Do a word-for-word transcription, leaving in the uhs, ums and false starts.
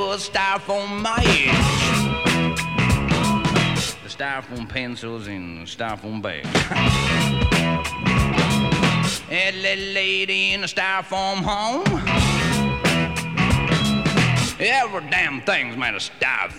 those styrofoam mics, the styrofoam pencils and styrofoam bags. And little lady in a styrofoam home, every damn thing's made of styrofoam.